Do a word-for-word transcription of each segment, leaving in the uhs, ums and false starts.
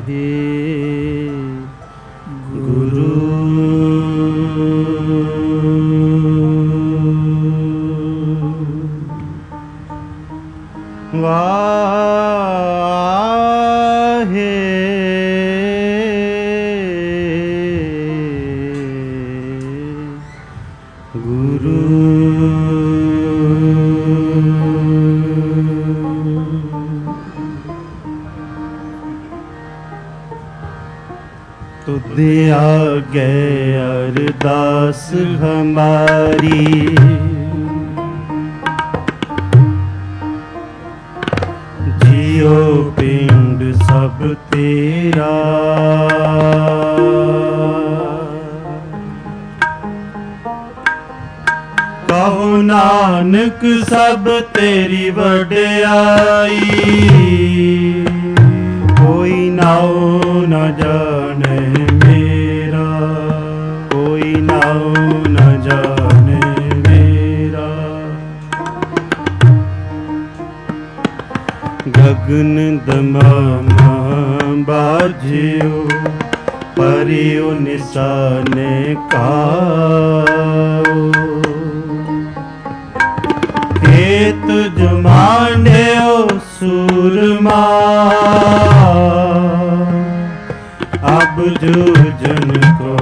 हे गुरु। वाहे गुरु। तुझे आगे अरदास हमारी, जियो पिंड सब तेरा। कहो नानक सब तेरी वड्याई, कोई नाओ न जाने मेरा, कोई नाओ न जाने मेरा। गगन दमामा बाजियो, परियो निशाने काओ। खेत जुमाने ओ सूरमा, अब जूझन को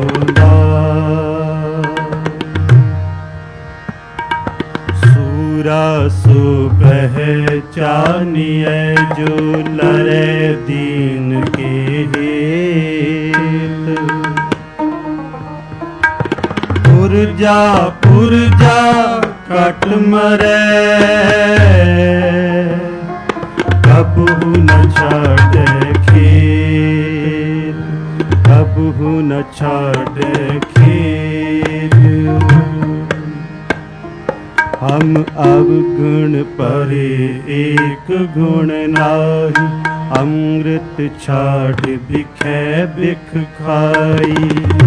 सूरा सु पहचानिए, जो लरे दीन के हेत। पुरजा पुरजा कट मरे, कबहू न छाड़े खेत, कबहू न छाड़े खेत। हम अवगुण परे एक गुण नाही, अमृत छाड़ बिखे बिख खाई।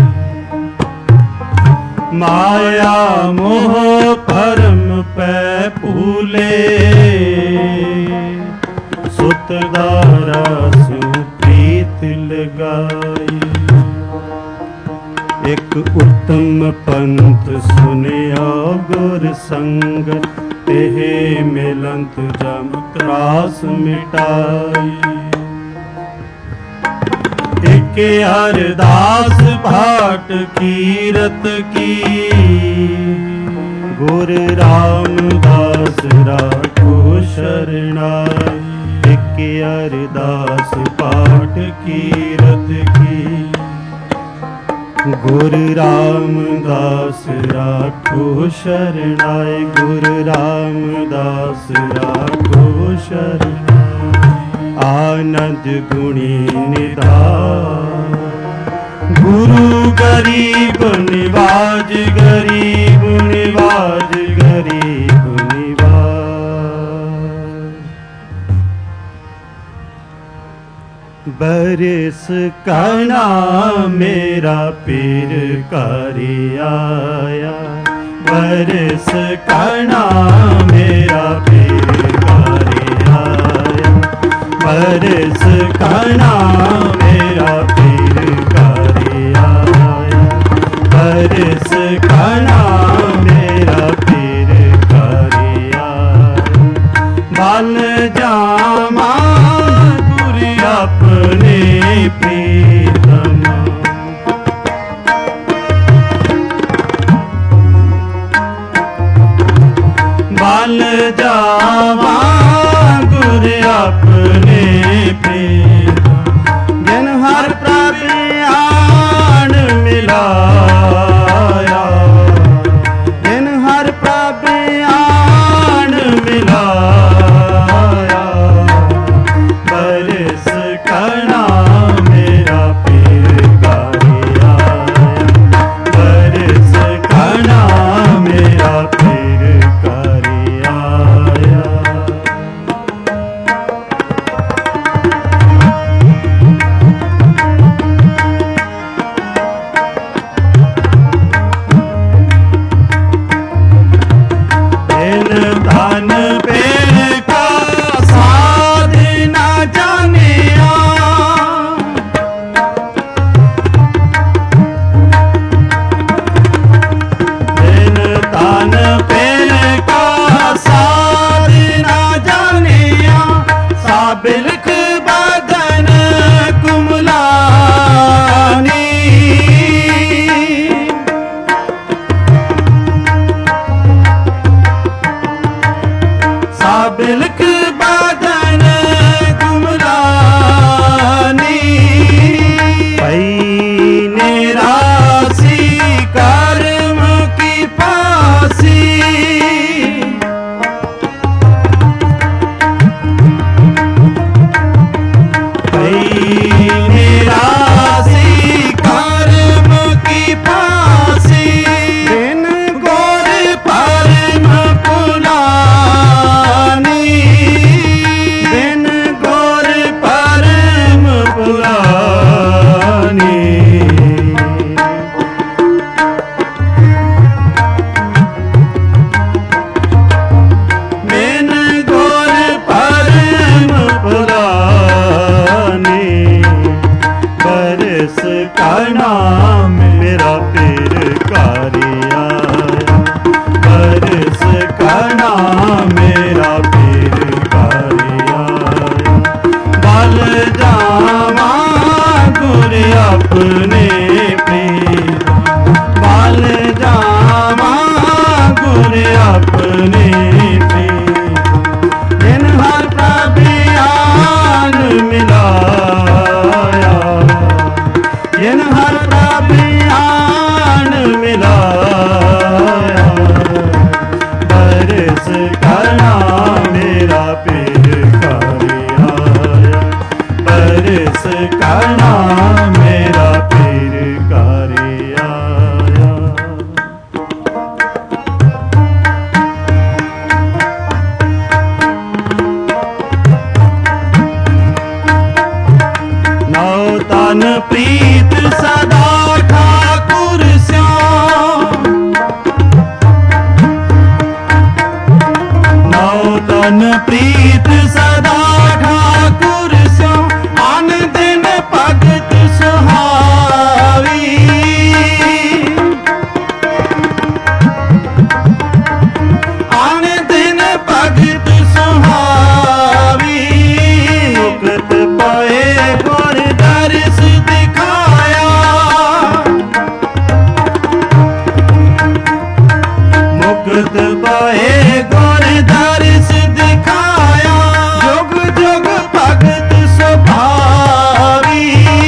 माया मोह भरम पै फूले, सुतदारा सु प्रीत लगाई। एक उत्तम पंथ सुनिया गुर संगत, तेहे मिलंत जम त्रास मिटाई। एक अरदास भाट कीरत की, गुर रामदास राखो शरणाई। एक अरदास पाठ कीरत की, गुर रामदास राखो शरणाई। गुर रामदास राखो शरणाई। आनंद गुणी निधान, गुरु गरीब निवाज, गरीब निवाज, गरीब निवाज। बरस कहना मेरा पीर कारी आया, बरस कहना मेरा पीर कारी आया। बरस कहना मेरा पीर कारी आया, बरस कहना मेरा पीर कारी आया। बन जामा गुर अपने प्रीतम, बन जावा गुर अपने प्रीतम। जिन हर प्राण मिलाया, जिन हर प्राण मिलाया। बरस कहना में अपने प्रीतम। बल जावा गुर अपने प्रीतम। जिन हर प्रभियान मिलाया, जिन हर प्रभियान मिलाया। बरस करना मेरा पीर कारी आया, बरस करना मेरा पीर कारी आया। नौ तन प्रीत सदा ठाकुर श्याम, नौ तन प्रीत सदा ठाकुर श्याम। आन दिन भगत सुहावी, आन दिन भगत सुहावी। मुक्त पाए गुर दर्श दिखाया, मुक्त पाए गुर दर्श दिखाया। जुग जुग भगत सुभावी,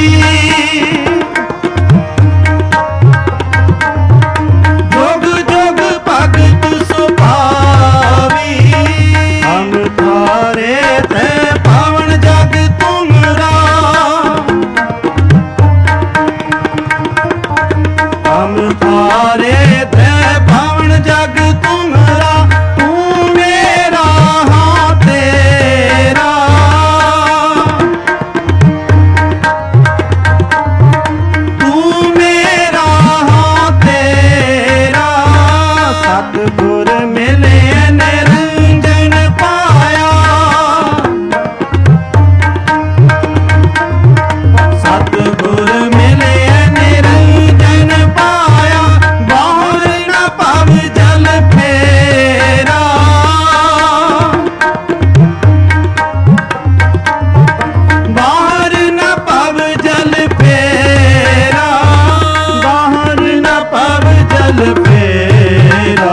जुग जुग भगत सुभावी। हम थारे ते पावन जग तुमरा, हम थारे ते पावन जग तुमरा। तू मेरा हाँ तेरा, तू मेरा हाँ तेरा। सतगुर मिले निरंजन पाया, सतगुर मिले निरंजन पाया। बाहर न पव जल फेरा, बाहर न पव जल फेरा, बाहर न पव जल फेरा।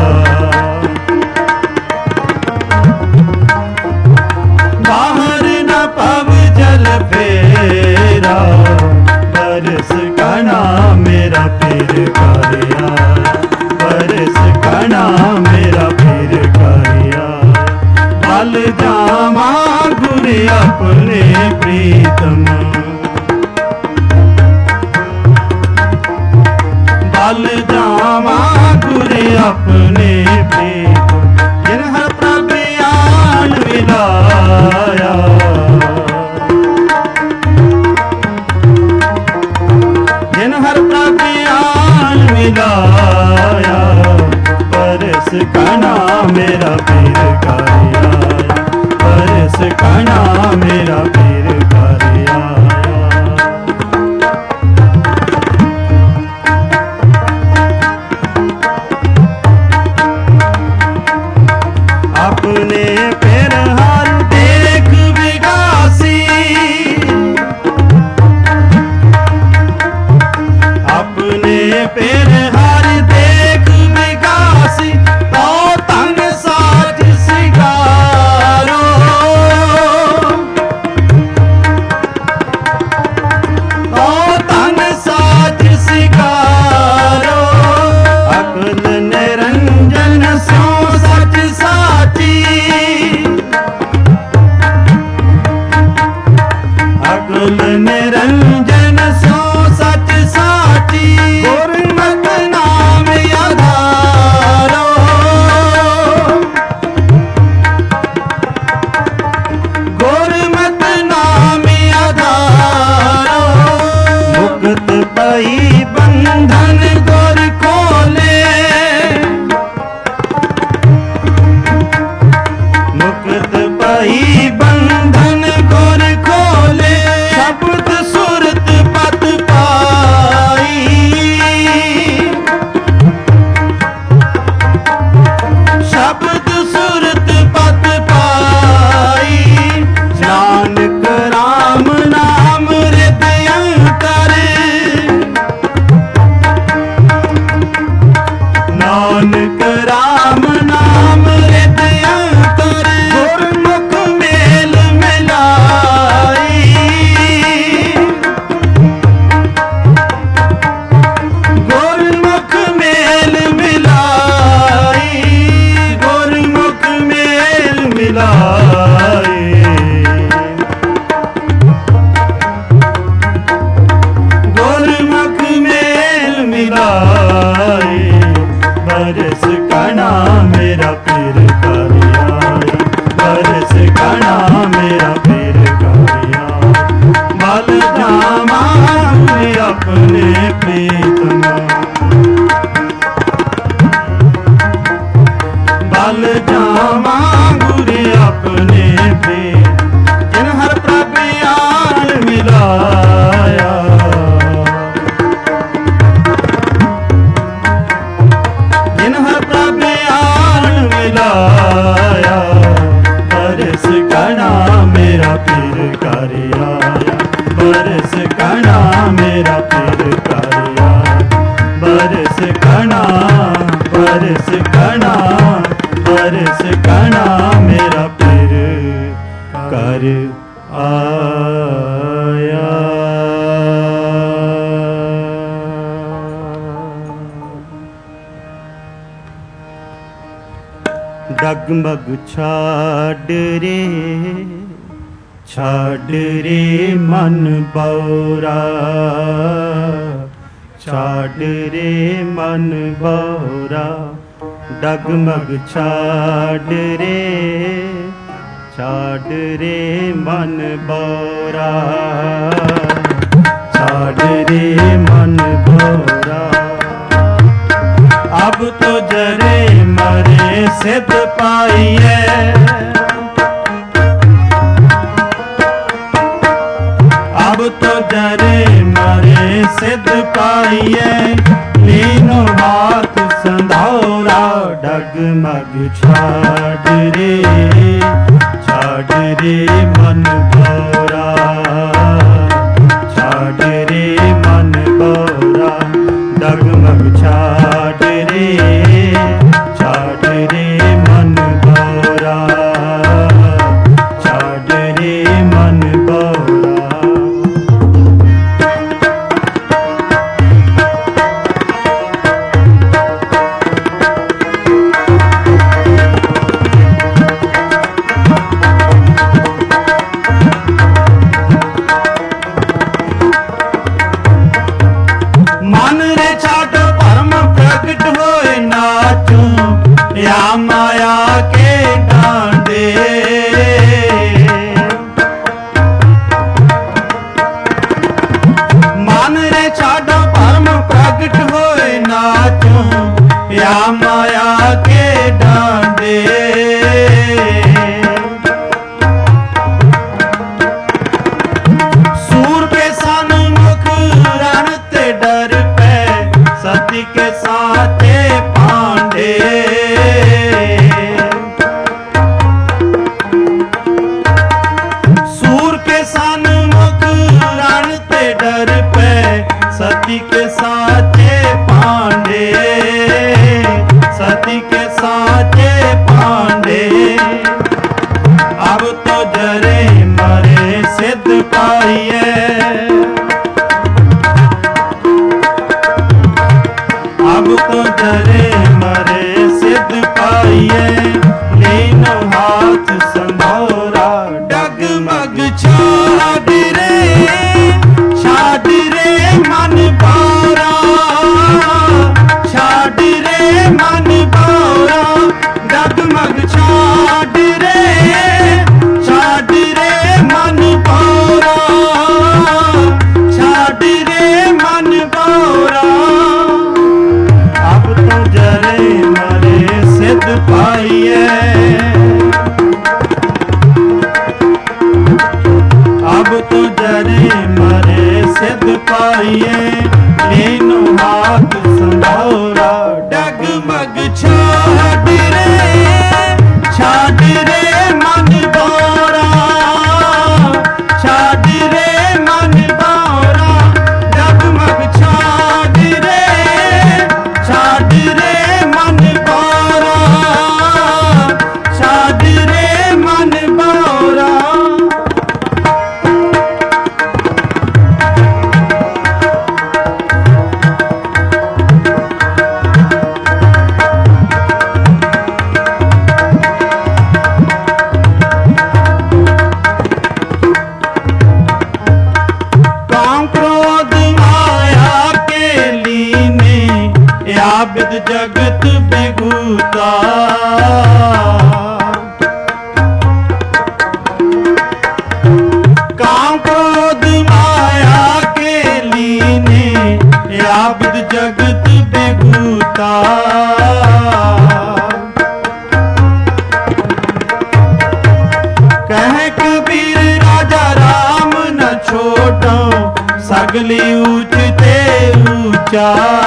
बाहर न पव जल फेरा। बरस कणा मेरा पीर कारी आया, बरस कणा मेरा पीर कारी आया। बल जावा गुर अपने प्रीतम, बल जावा गुर अपने प्रीतम। जिन हर प्रभियान मिलाया, जिन हर प्रभियान मिलाया। बरस कणा मेरा पीर कारी आया, बरस कणा मेरा पीर कारी आया। जावा गुर अपने प्रीतमा बल जावा गुर अपने प्रीत जिन हर प्रभ आन मिलाया जिन हर प्रभ आन मिलाया बरस कणा मेरा पीर कर आया बरस कणा मेरा पीर कर आया बरस कणा बरस कणा बरस कणा मेरा पीर कर आया। डगमग छाड़ रे छाड़ रे मन बौरा छाड़ रे मन बौरा डगमग छाड़ रे छाड़ रे मन बौरा छाड़ रे मन बौरा अब तो जरे मरे सिद्ध पाइए अब तो जरे मरे सिद्ध पाइए लीनो हाथ संधौरा डगमग छाड़ रे छाड़ रे मन बौरा छाड़ रे मन बौरा डगमग छाड़ रे छाड़ रे मन बौरा छाड़ रे मन बौरा। या माया के डांडे मान रे छाड़ो परम प्रगट होए नाचो या माया के डांडे सूर के सन्मुख रण ते डर पे सती के साथे पांडे सती के साचे पांडे सती के साचे पांडे अब तो जरे मरे सिद्ध पाइए अब तो जरे मरे सिद्ध पाइए लीनो हाथ संभोरा डगमग छाड़ रे छाड़ रे मन बौरा छाड़ रे मन बौरा डगमग छाड़ रे छाड़ रे मन बौरा छाड़ रे मन बौरा अब तो जरे मरे सिद्ध पाइए अब तो जरे मरे सिद्ध पाइए लीनो हाथ संभोरा डगमग छाड़ रे छाड़ रे मन बौरा छाड़ रे मन बौरा डगमग छाड़ रे छाड़ रे मन बौरा छाड़ रे मन बौरा। जगत बिगूता। कह कबीर राजा राम न छोटो, सगली ऊंच ते ऊंचा।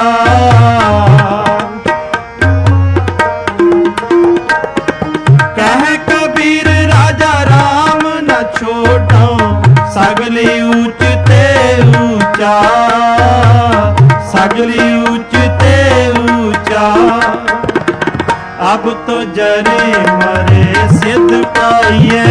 कह कबीर राजा राम न छोटो, सगली ऊंच ते ऊंचा। सगली ऊंच ते ऊंचा। अब तो जरे मरे सिद्ध पाइए,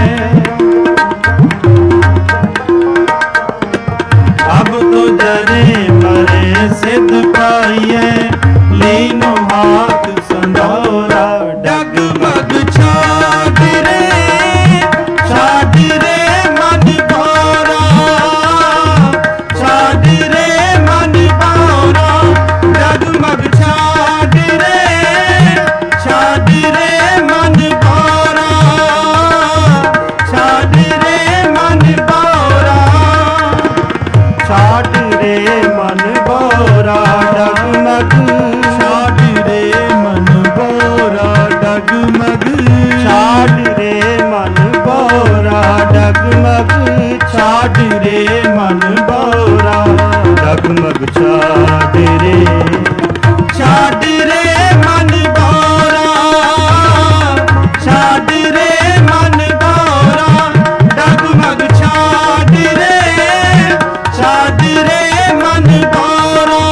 अब तो जरे मरे सिद्ध पाइए। लीनो हाथ संदौरा, डगमग छाड़ रे, छाड़ रे मन भौरा, छाड़ रे मन भौरा। डगमग छाड़ रे, छाड़ रे मन भौरा, छाड़ रे मन भौरा, छाड़ रे मन भौरा। डगमग छाड़ रे मन भौरा, डगमग छाड़ रे मन भौरा, डगमग छाड़ रे मन भौरा। डगमग छाड़ रे, छाड़ रे मन भौरा, छाड़ रे मन भौरा। डगमग छाड़ रे, छाड़ रे मन भौरा,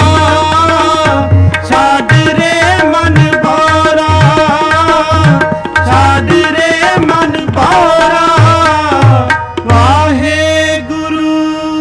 छाड़ रे मन भौरा, छाड़ रे मन भौरा। वाहे गुरु।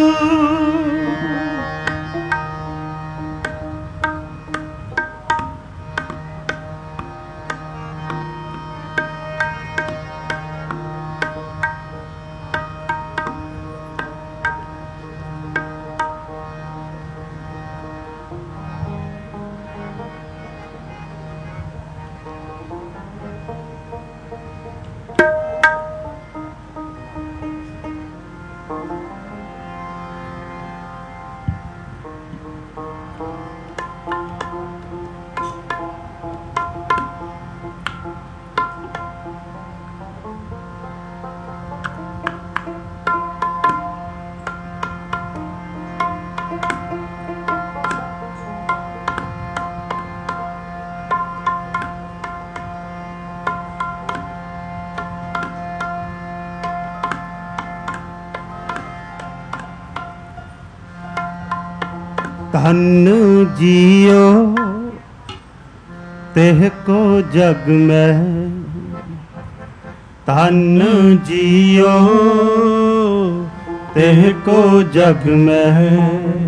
धन जियो तेह को जग में, धन जियो तेह को जग में।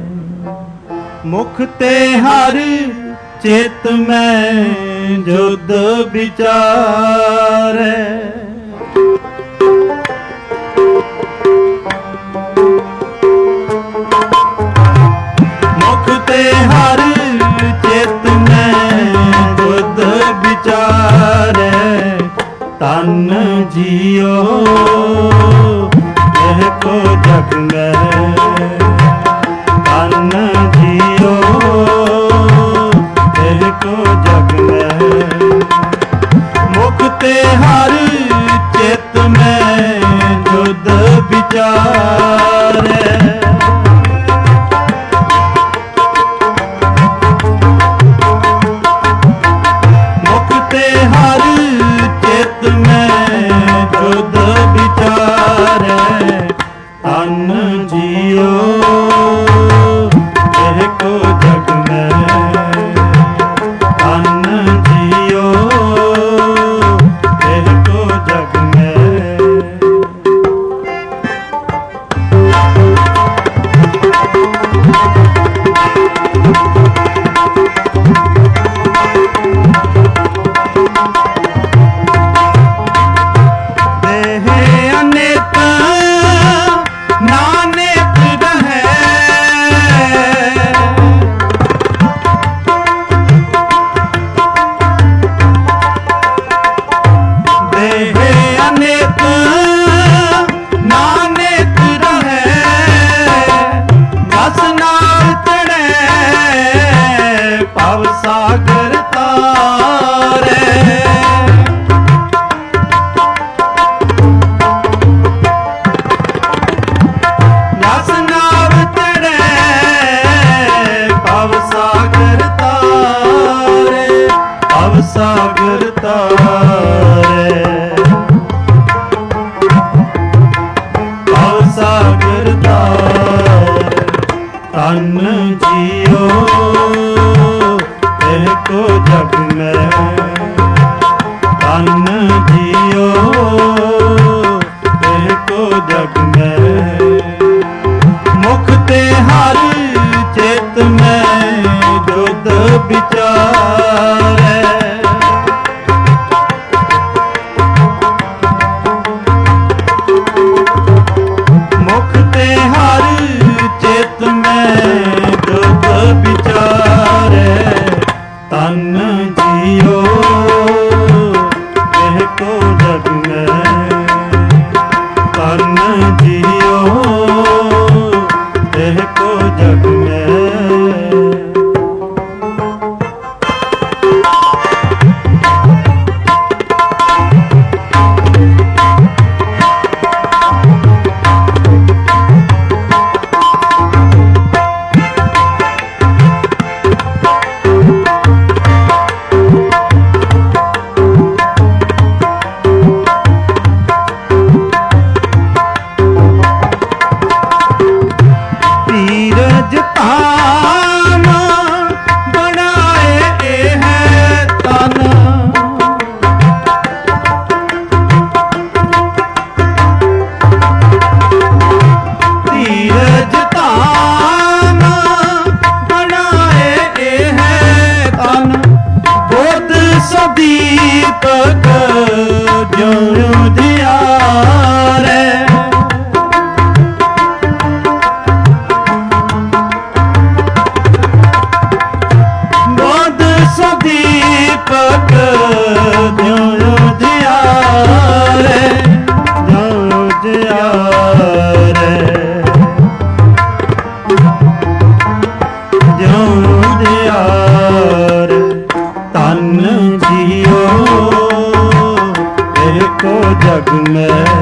मुख ते हर चित में जुद विचारे। हर चित में बुध विचारे। तन जियो यह को जग में, तन जियो यह को जग में। मुख ते हर ਤਨ ਜੀਓ एको जग में, तन जियो एको जग में। मुख ते हर चेत में जुद विचारै, मुख ते हर चेत में जुद विचारै। तन जियो एको जग में, तन जियो एको जग में। धीरज धाम बनाए ए है तन, धीरज धाम बनाए ए है तन। बोध सदीपक ज्यों जियारै, सदीपक ज्यों जियारै, ज्यों जियारै, ज्यों जियारै। तन जियो एको जग में,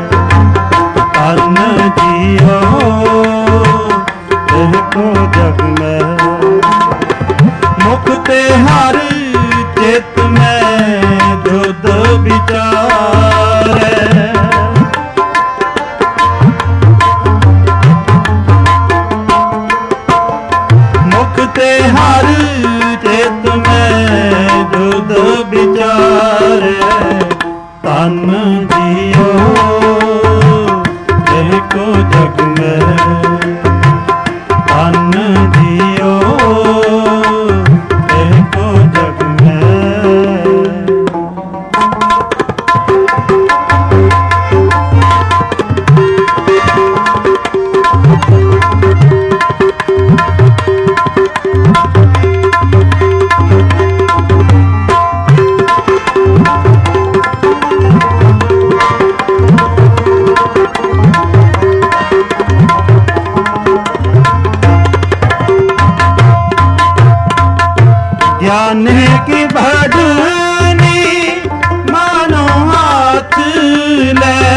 तन जियो एको जग में। मुख ते हर चेत में जुद विचारै, मुख ते हर चेत में जुद विचारै। तन जियो एको जग में, तन जियो एको जग में। ज्ञान की बढ़नी मानो हाथ ले,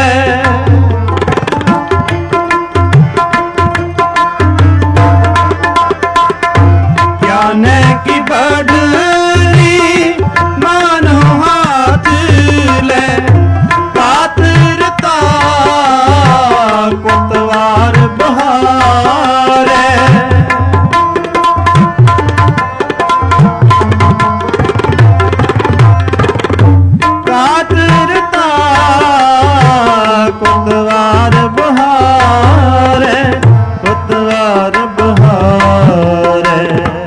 ज्ञान की बढ़नी मानो हाथ ले। कातरता कोतवार बहारै, कातरता कोतवार बहारै, कोतवार बहारै,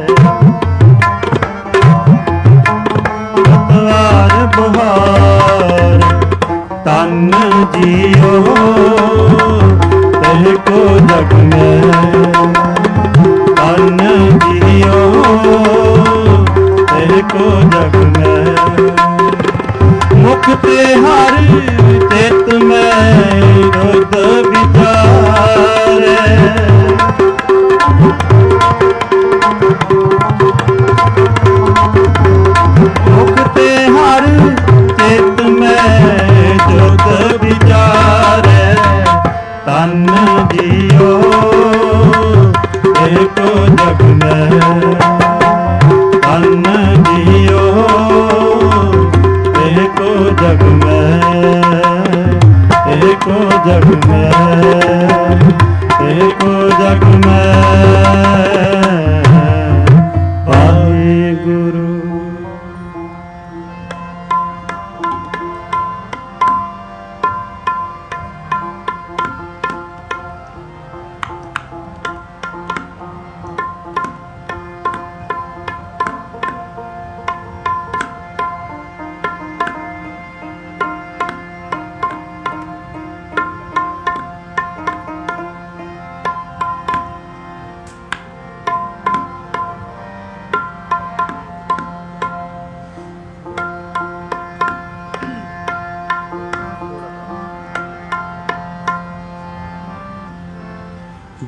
कोतवार बहारै। तन जियो एको जग में, तन जियो एको जग में। मुख ते हर चेत में जुद विचारै, मुख ते हर चेत में जुद विचारै। तन जियो एको जग में, तन जियो एको जग में, एको जग में, एको जग में।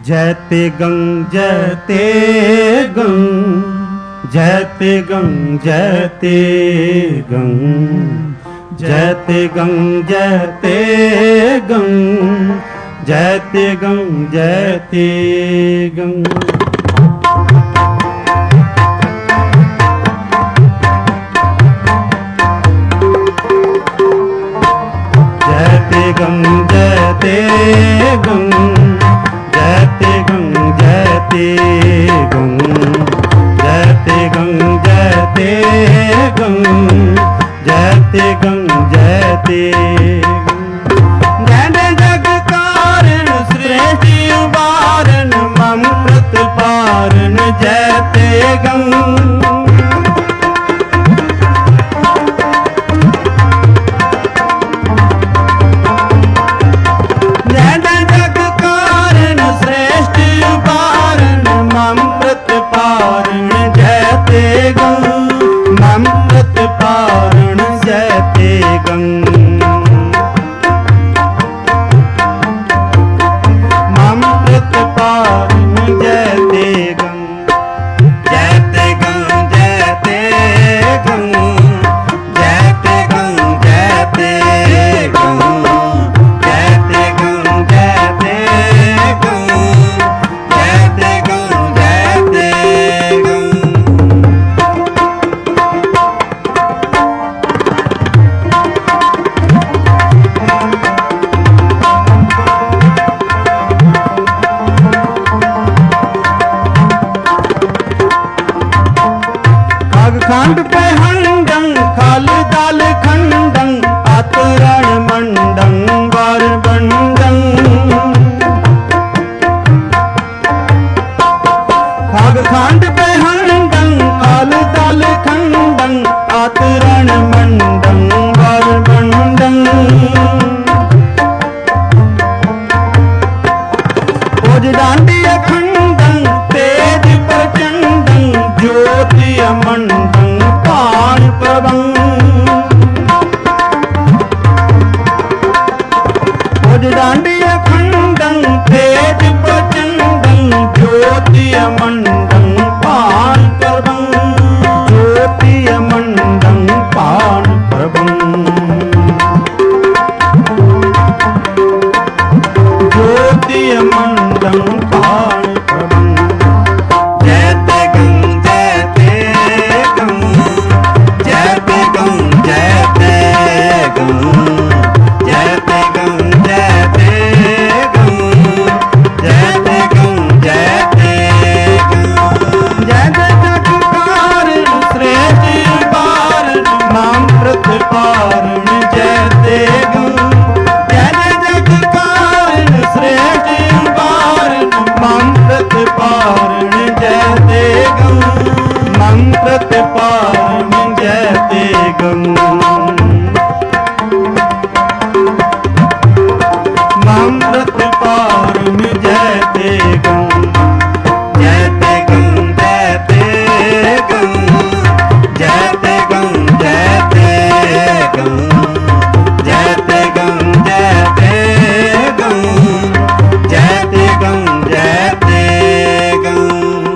जयते गंग जयते गंग जयते गंग जयते गंग जयते गंग जयते गंग जयते गंग जयते गंग जयते गंग जयते गंग जयते गंग जयते गंग जयते गंग जयते गंग जयते गंग जयते जय जग कारण सृष्टि उबारण मम प्रतिपारण जयते गंग खंड पे हंडं खाल दाल खंडं आतरण मंडं वार बंडं खाग खंड पे हंडं खाल दाल खंडं आतरण मंडं वार बंडं ओज डांडी खंडं तेज प्रचंडं ज्योति मंडं डांडिय खंडं तेज प्रचंडं ज्योतिय मंडं पान प्रभं ज्योतिय मंडं पान प्रभं ज्योतिय मंडं पान प्रभं जयते गंग जयते गंग जयते गंग जयते गंग जयते गंग प्रतिपारण जयते गंग जय जग कारण श्रेष्ठ उबारण मम प्रतिपारण जयते गंग मम प्रतिपारण जयते गंग मम प्रतिपारण जयते गंग जयते गंग जयते गंग जयते गंग जयते जयते गंग जयते गंग जयते गंग जयते गंग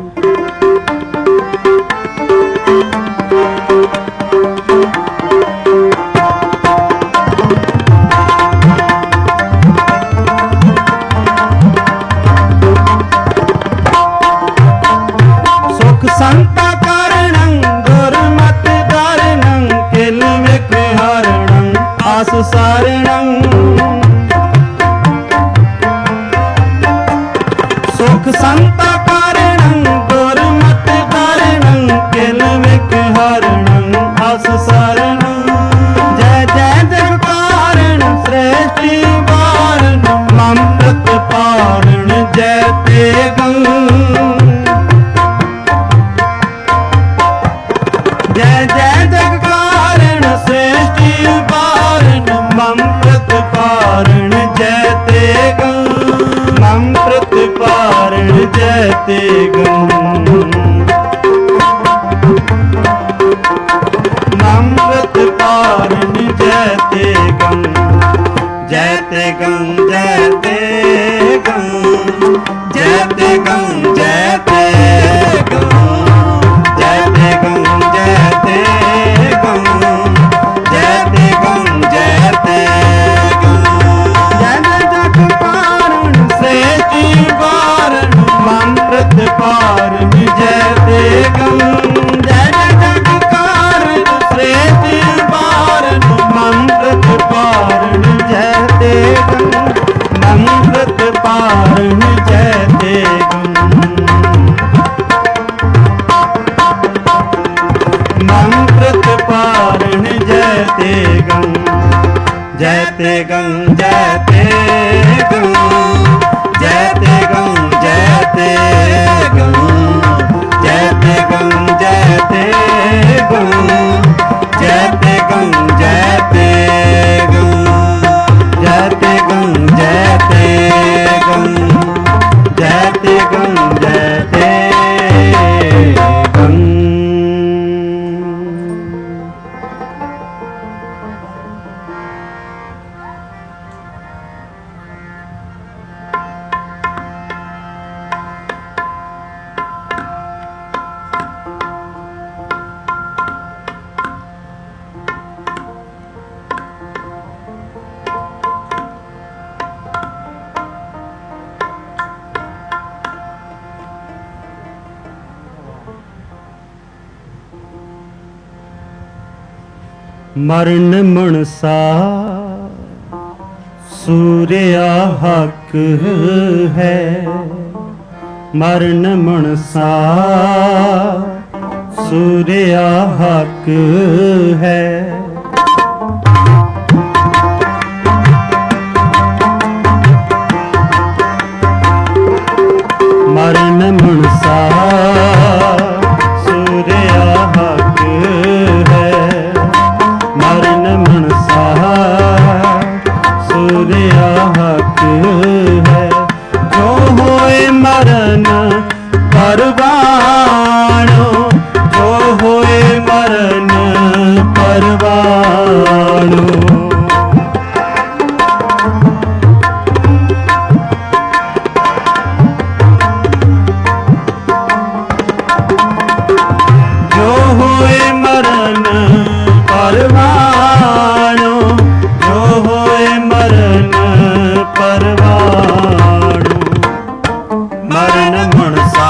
सुख संता कारणं दुर्मत धारणं किल विकृहारणं आस सारणं सुख संता कारणं दुर्मत धारणं किल विकृहारणं आस सारणं जय जय जग कारण श्रेष्ठि वारण मम प्रतिपारण जयते गंग जय जय जग कारण श्रेष्ठि वारण मम प्रतिपारण जयते गंग मम प्रतिपारण जयते गंग मम प्रतिपारण जयते गंग जयते गंग जयते गंग पारन जय देगम जय जगकार दूसरे दिल पारन मंगत पारन जय देगम मंगत पारन जय देगम मंगत पारन जय देगम जय देगम जय देगम जय देगम जय देगम जय देगम जय देगम जय देगम जय देगम जय देगम जय देगम जय देगम जय देगम। मरण मनसा सूर्या हक है मरण मनसा सूर्या हक है मरण मनसा सूर्या हक है मरण मनसा सूर्या हक है जो होए मरण परवानो जो होए मरण परवानो जो होए मरण परवानो जो होए मरण परवानो मरण मनसा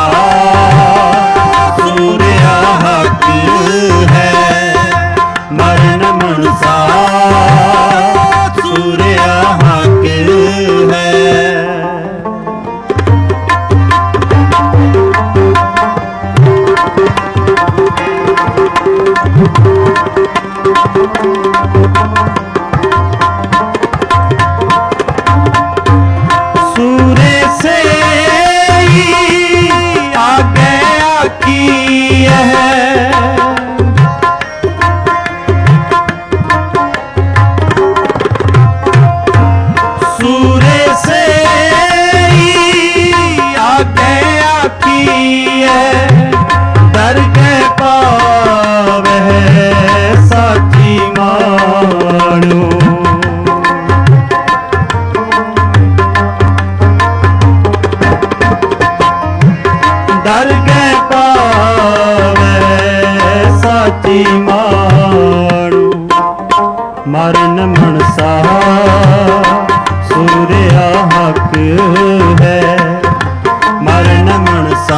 सूर्या हक है मरण मनसा सूर्या हक है सूर्य से ही आगे आकी है सूर्य से ही आगे आकी है डर के पावे साची मानो डर के पावे साची मानो मरण मनसा सूर्या हक है मरण मनसा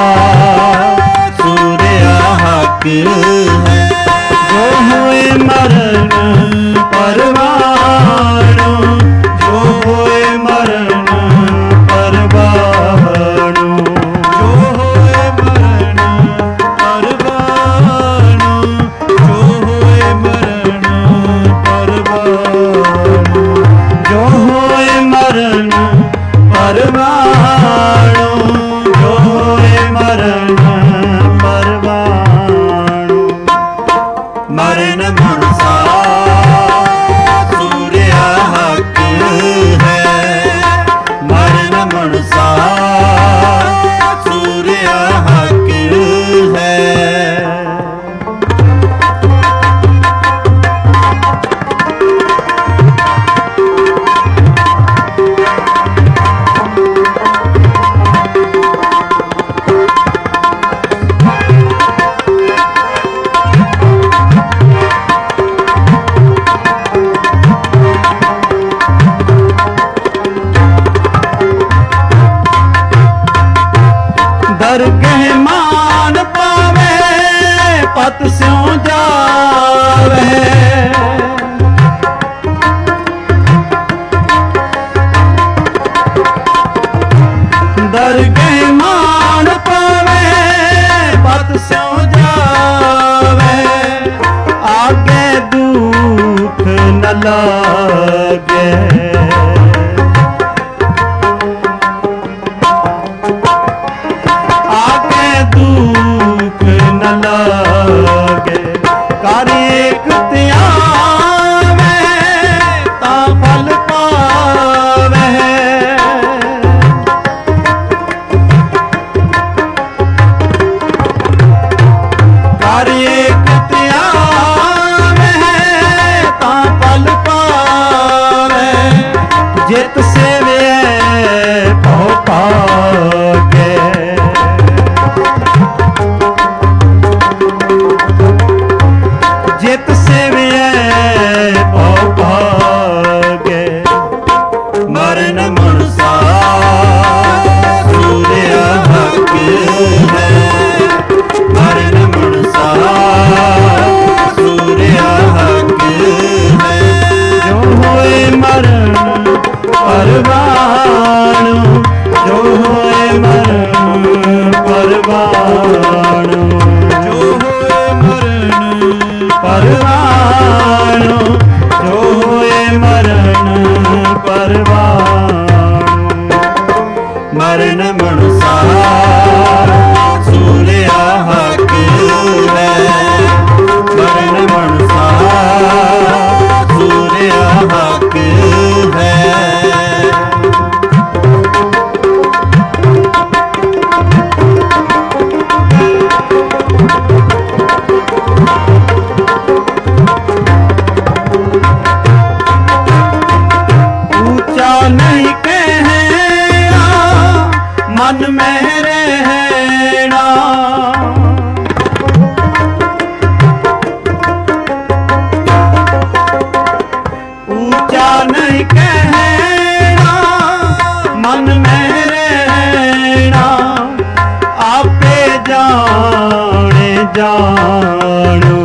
सूर्या हक है जो होए मरण परवानो जो होए मरण परवानो जो होए मरण परवानो जो होए मरण परवानो आगे मान पावे पत स्यों जावे। दरगे मान पावे पत स्यों जावे। आगे दुख न लागे लागे। कर एक त्यावे ता फल पावे। कर एक त्यावे ता फल पावे। जित सेवे भौ पागे। जित सेविए भौ भागे। मरण मनसा सूर्य हक है। मरण मनसा सूर्य हक है। जो होए मरण परवाणु। जो होए मरण परवाणु। जो होए मरण परवाणु। जो होए मरण परवाणु। मरण मनुसा सूर्य हक है। मरण मनुसा सूर्य हक है। नहीं कहना मन में रहना। ऊंचा नहीं कहना मन में रहना। आपे जाने जानो।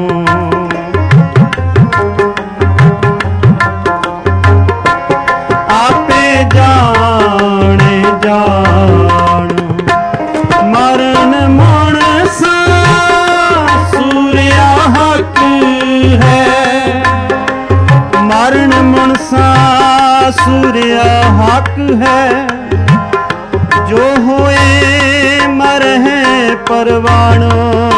जाने जानो। मरण मनसा सूर्य हक है। मरण मनसा सूर्य हक है। जो होए मरहे परवाणो।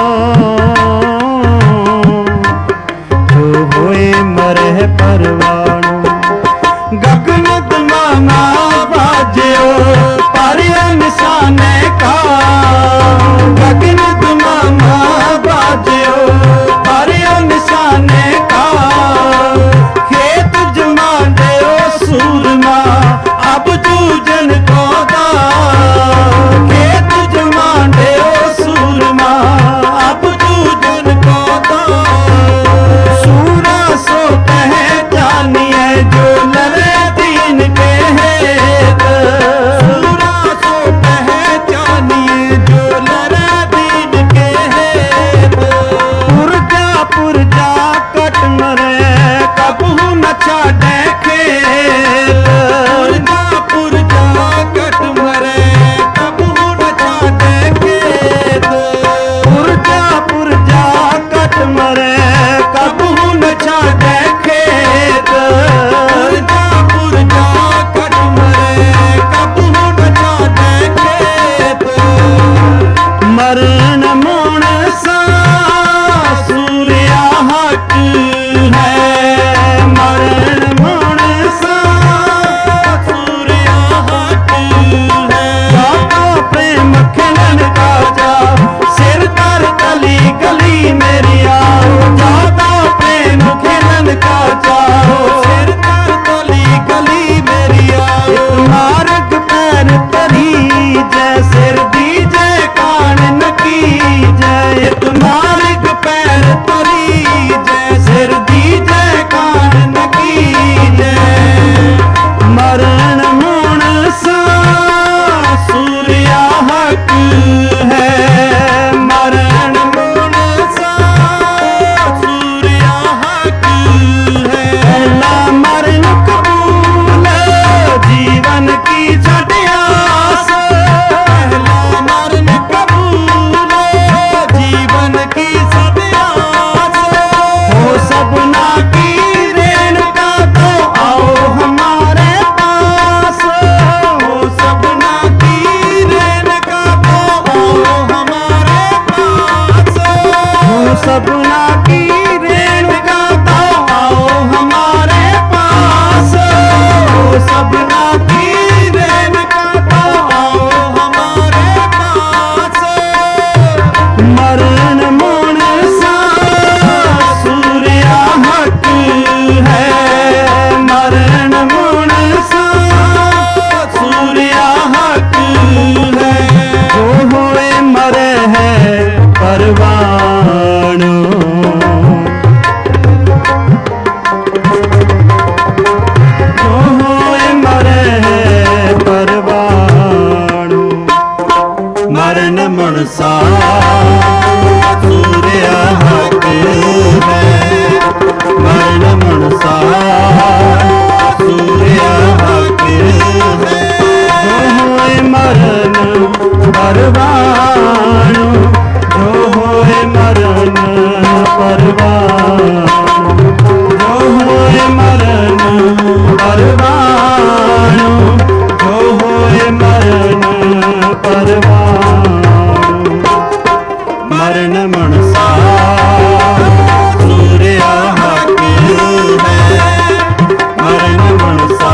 जो होए मरहे परवाणो। गगन दमामा बाजो पर निशाने का। गगन दमामा बाजो पर निशाने का। खेत जमा दो सूरमा अब जूझन को दा। खेत जमा दो सूरमा अब जूझन को दा। सूरा सो कह जानिए जो लड़े दीन के हेत। सूरा सो पहचानिए जो लड़े दीन के हेत। पुरजा पुरजा कट मरे कबू न छाड़े खेत। पुरजा पुरजा कट मरे कबू न छाड़े खेत। पुरजा पुरजा कट मरे कबू न छाड़े खेत। पुरजा पुरजा कट मरे कबू न छाड़े खेत। मरण मनसा सूर्य हक है। मरण मनसा सूर्य हक है। जाता प्रेम खिलन का जा सिर कर गली गली मेरिया। जाता प्रेम खिलन का जा सिर कर गली गली मेरिया। मार्ग पैर तरी जय सिर दीजे कान नकी। ਮਰਨ ਮਨਸਾ ਸੂਰਿਆ ਹੱਕ ਹੈ, ਮਰਨ ਮਨਸਾ ਸੂਰਿਆ ਹੱਕ ਹੈ। ਜੋ ਹੋਏ ਮਰਨ ਪਰਵਾਣੁ, ਜੋ ਹੋਏ ਮਰਨ ਪਰਵਾਣੁ, ਜੋ ਹੋਏ ਮਰਨ ਪਰਵਾਣੁ, ਜੋ ਹੋਏ ਮਰਨ ਪਰਵਾਣੁ, ਮਰਨ ਮਨਸਾ ਸੂਰਿਆ ਹੱਕ ਹੈ, ਮਰਨ ਮਨਸਾ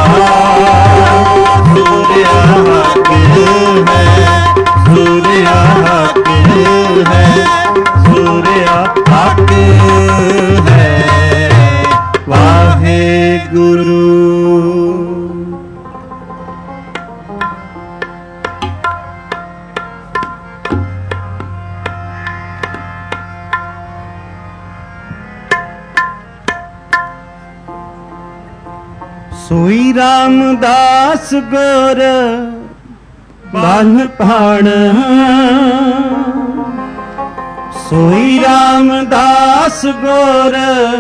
ਸੂਰਿਆ ਹੱਕ ਹੈ, ਸੂਰਿਆ ਹੱਕ ਹੈ, ਸੂਰਿਆ ਹੱਕ ਹੈ। ਵਾਹਿਗੁਰੂ। ਸੋਈ ਰਾਮਦਾਸ ਗੁਰ ਬਲ ਭਾਣ, ਸੋਈ ਰਾਮਦਾਸ ਗੁਰ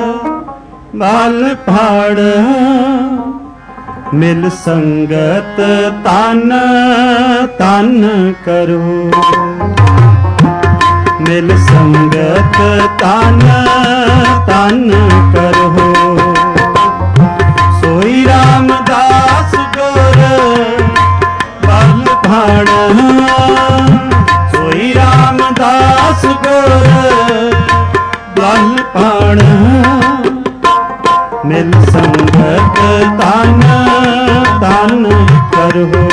ਬਲ ਭਾਣ, ਮਿਲ ਸੰਗਤ ਤਨ ਤਨ ਕਰੋ, ਮਿਲ ਸੰਗਤ ਤਨ ਤਨ ਕਰੋ। ਸੋਈ ਰਾਮਦਾਸ ਗੁਰ ਬਲ ਭਾਣ, ਸੋਈ ਰਾਮਦਾਸ ਗੁਰ ਬਲ ਭਾਣ, ਮਿਲ ਸੰਗਤ ਤਨ ਤਨ ਕਰੋ,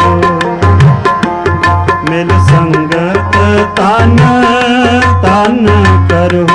ਮਿਲ ਸੰਗਤ ਤਨ ਤਨ ਕਰੋ।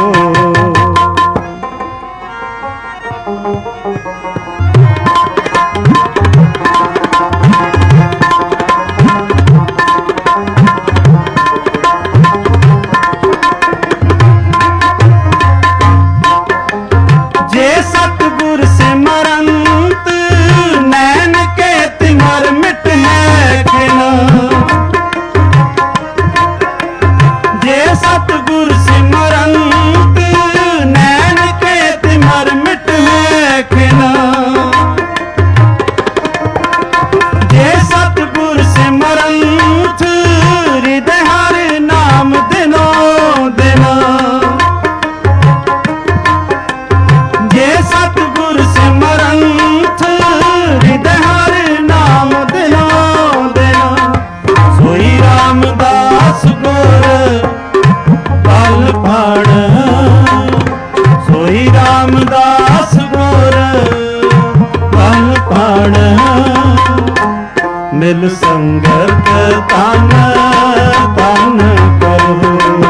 ਮਿਲ ਸੰਗਤ ਤਨ ਤਨ ਕਰੋ,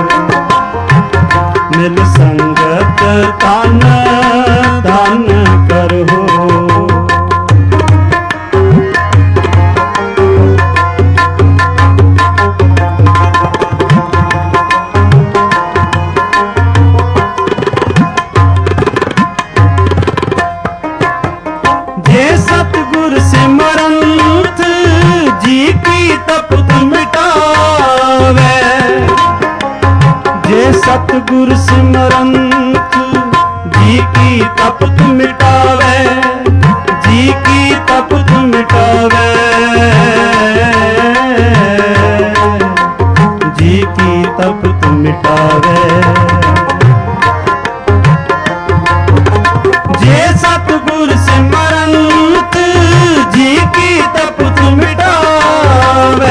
ਮਿਲ ਸੰਗਤ ਤਨ ਤਨ ਕਰੋ। ਜੇ ਸਤਿਗੁਰ ਸਿਮਰੰਤ ਜੀ ਕੀ ਤਪਤ ਮਿਟਾਵੇ, ਜੇ ਸਤਿਗੁਰ ਸਿਮਰੰਤ ਜੀ ਕੀ ਤਪਤ ਮਿਟਾਵੇ, ਜੀ ਕੀ ਤਪਤ ਮਿਟਾਵੇ, ਜੀ ਕੀ ਤਪਤ ਮਿਟਾਵੇ। ਜੇ ਸਤਿਗੁਰ ਸਿਮਰੰਤ ਜੀ ਕੀ ਤਪਤ ਮਿਟਾਵੇ,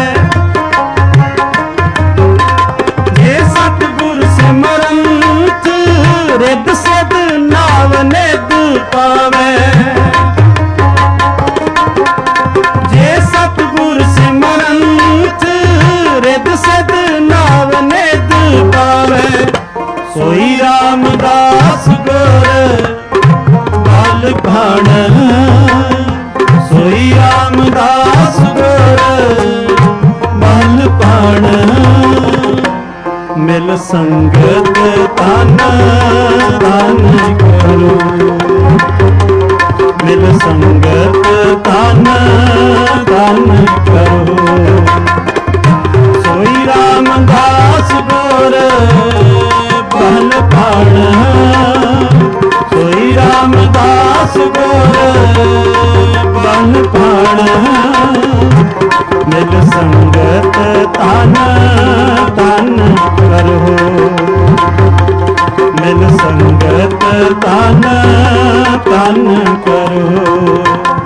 ਜੇ ਸਤਿਗੁਰ ਸਿਮਰੰਤ ਰਿੱਧ ਸਿੱਧ ਨਾਮ ਨਿਧ ਪਾਵੇ, ਜੇ ਸਤਿਗੁਰ ਸਿਮਰੰਤ ਰਿੱਧ ਸਿੱਧ ਨਾਮ ਨਿਧ ਪਾਵੇ। ਸੋਈ ਰਾਮਦਾਸ ਗੁਰ ਬਲ ਭਾਣ, ਸੋਈ ਰਾਮਦਾਸ ਗੁਰ ਬਲ ਭਾਣ, ਮਿਲ ਸੰਗਤ ਤਨ ਤਨ ਕਰੋ, ਮਿਲ ਸੰਗਤ ਤਨ ਤਨ ਕਰੋ। ਸੋਈ रामदास गोर बल भाण सोई रामदास गोर बल भाण मिल संगत तन तन करहो मिल संगत तन तन करहो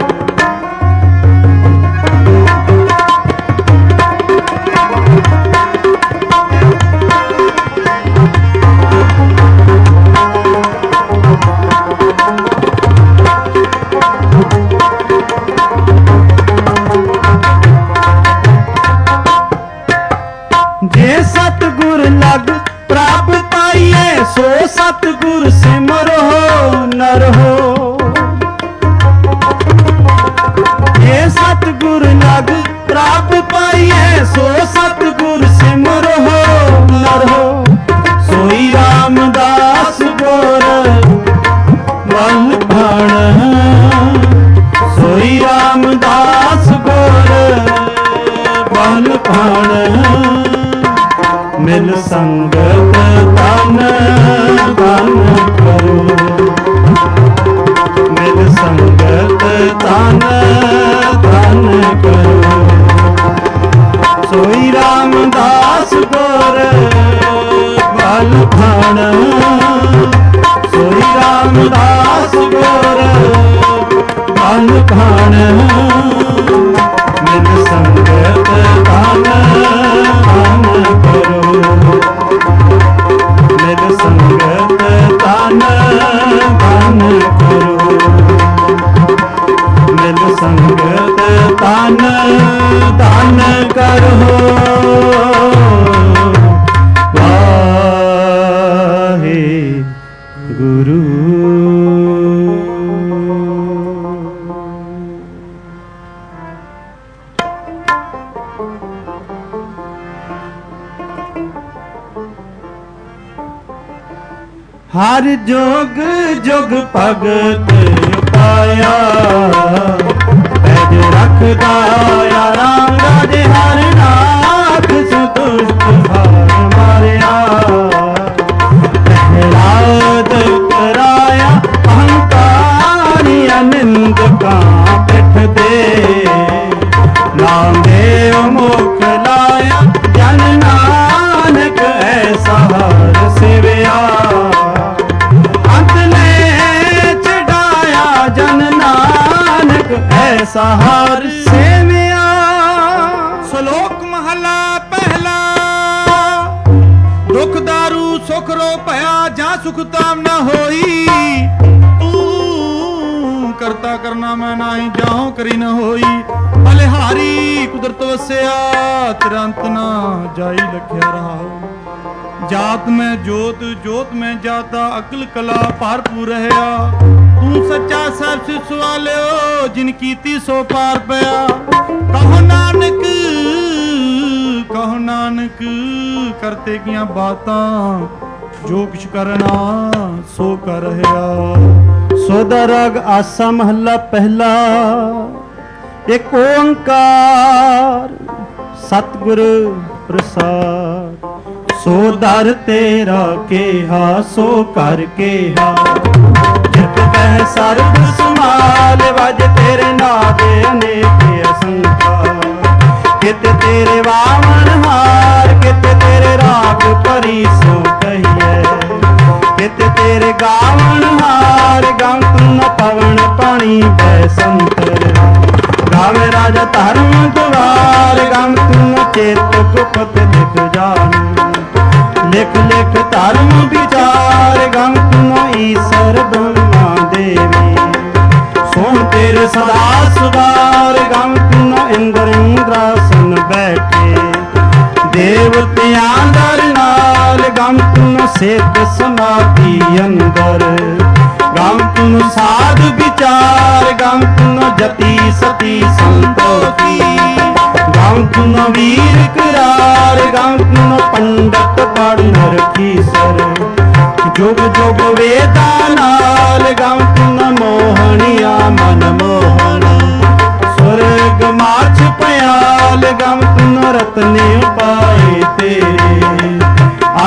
सो सतगुर सिमरो नर हो ये सतगुर लग प्राप पाइए सो सतगुर सिमरो नर हो सोई रामदास गोर बल भाण सोई रामदास गोर बल भाण मिल संगत तन तन करो मिल संगत तन तन करो सोई रामदास गोर बल भाण सोई रामदास गोर बल भाण मिल संगत तन तन करो मिल संगत तन तन करो मिल संगत तन तन करो वाहे गुरु हर जोग जोग भगत पाया पैज रखदा राम राजे हर नाथ सुदुष्ट हार मारिया प्रहलाद कराया अहंकारी अनिंद का पिठ दे नाम देव मुख लाया जन नानक ऐसा हर सेविया ऐसा हर सेविया। श्लोक महला पहला दुख दारू सुख रो भया जा सुख ताम न होई तू करता करना मैं नाही जाऊं करी न होई बलिहारी कुदरत वसया तेरा अंत ना जाई लख्या रहा जात में जोत जोत में जाता अकल कला भरपूर रहया तू सच्चा सब सिस वालियो जिन कीती सो पार पया कहो नानक कहो नानक करते किया बातां जो कुछ करना सो कर रहा। सोदा राग आसा महला पहला एक ओंकार सतगुरु प्रसाद सो दर तेरा केहा सो कर केहा जित कह सर्ब संभाल वज तेरे नादे अनेक असंख्या कित तेरे वामन हार कित तेरे राग परी सो कहिए कित तेरे गावन हार गाँव तुम पवन पानी बैसंतर गावे राजा धर्म द्वार गाँव तुम चेत गुप्त लिख जान लिख लिख धर्म विचार गम तुम ईश्वर ब्रह्मा देवी सोम तेरे सदा सुधार गम तुम इंद्र इंद्रासन बैठे देवतियां दर नाल गम तुम सिद्ध समाधि अंदर गम तुम साध विचार गम तुम जति सती संतोषी गम तुम वीर करार गम तुम पंडित पढ़ नरकी सर जुग जुग वेदा नाल गम तुम मोहनिया मन मोहन स्वर्ग माछ पयाल गम तुम रत्ने पाए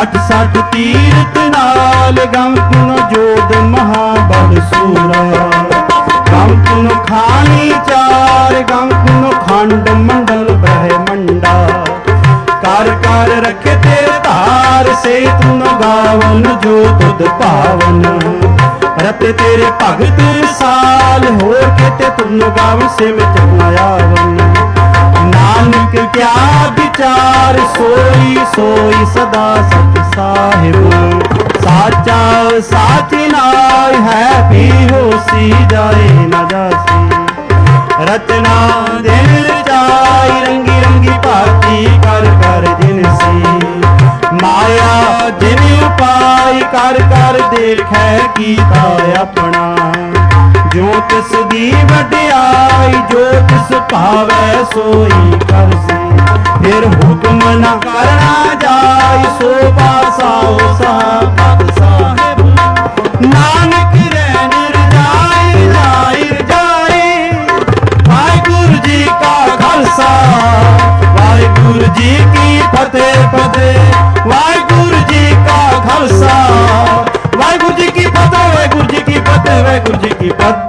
ਸੱਠ ਸੱਠ ਤੀਰਤ ਨਾਲ ਗਮ ਤੁਨ ਜੋਧ ਮਹਾਬਲ ਸੂਰਾ ਗਮ ਤੁਨ ਖਾਣੀ ਚਾਰ ਗਮ ਤੁਨ ਖੰਡ ਮੰਡਲ ਬ੍ਰਹਮੰਡਾ ਕਰ ਕਰ ਰਖੇ ਤੇ ਧਾਰ ਸੇ ਤੁਨ ਗਾਵਨ ਜੋ ਤੁਧ ਭਾਵਨ ਰਤੇ ਤੇਰੇ ਭਗਤ ਸਾਲ ਹੋਰ ਕਿਤੇ ਤੁਨ ਗਾਵਨ ਸੇ ਵਿੱਚ ਆਵਨ ਨਾਨਕ ਕਿਆ ਵਿਚਾਰ ਸੋਈ ਸੋਈ ਸਦਾ ਸਤ ਸਾਹਿਬ ਸਾਚਾ ਸਾਚੀ ਨਾਇ ਹੈ ਵੀ ਹੋਸੀ ਜਾਏ ਨਾ ਜਾਸੀ ਰਚਨਾ ਦਿਲ ਰਚਾਈ ਰੰਗੀ ਰੰਗੀ ਭਾਤੀ ਕਰ ਕਰ ਜਿਨਸੀ ਮਾਇਆ ਜਿਨ ਉਪਾਈ ਕਰ ਕਰ ਦੇਖੈ ਕੀਤਾ ਆਪਣਾ ਜੋ ਤਿਸ ਦੀ ਵਡਿਆਈ ਜੋ ਤਿਸ ਭਾਵੈ ਸੋਈ ਕਰਸੀ ਫਿਰ ਹੁਕਮ ਨਾ ਕਰਨਾ ਜਾਈ ਸੋ ਪਾਸਾਓ ਸਾਹਿਬ ਸਾਹਿਬ ਨਾਨਕ ਰਹਿਣ ਰਜਾਈ ਜਾਈ ਰਜਾਈ ਵਾਹਿਗੁਰੂ ਜੀ ਕਾ ਖਾਲਸਾ ਵਾਹਿਗੁਰੂ ਜੀ ਕੀ ਫਤਿਹ ਫਤਿਹ ਵਾਹਿਗੁਰੂ ਜੀ ਕਾ ਖਾਲਸਾ ਵਾਹਿਗੁਰੂ ਜੀ ਕੀ ਫਤਿਹ ਵਾਹਿਗੁਰੂ ਜੀ ਕੀ ਫਤਿਹ ਵਾਹਿਗੁਰੂ ਜੀ ਕੀ ਫਤਿਹ।